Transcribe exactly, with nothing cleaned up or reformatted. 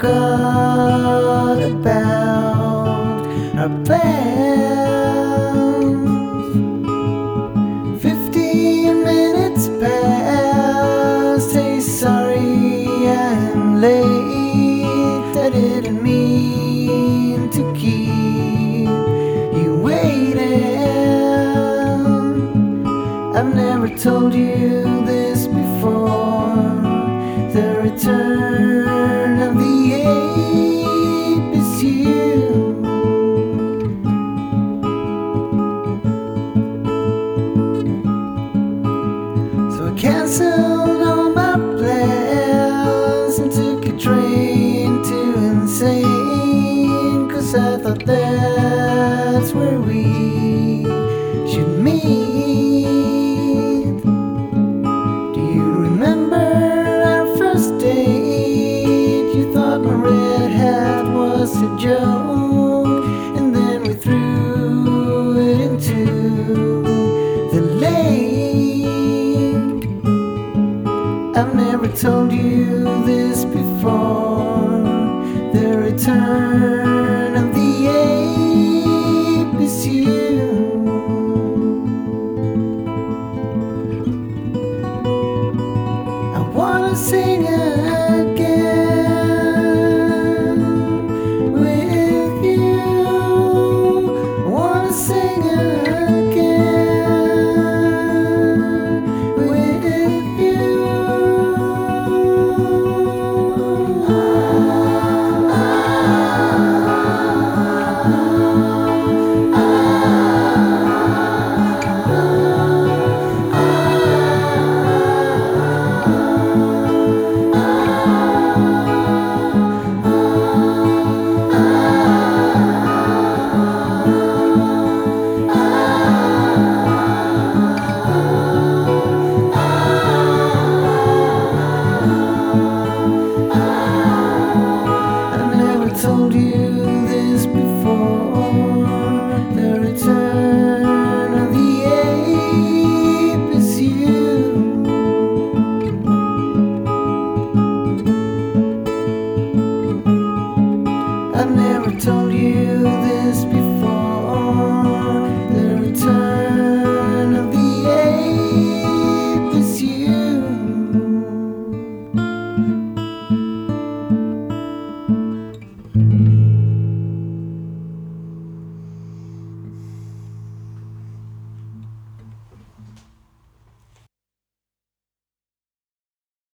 forgot about our plans. Fifteen minutes past. Say sorry, I'm late. I didn't mean to keep you waiting. I've never told you this before. The return of the ape is you. So I canceled all my plans and took a train to Insane, 'cause I thought that's where we should meet. Do you remember our first date? You thought my red hat was a joke, and then we threw it into the lake. I've never told you this before. The return of the ape is you. I wanna sing a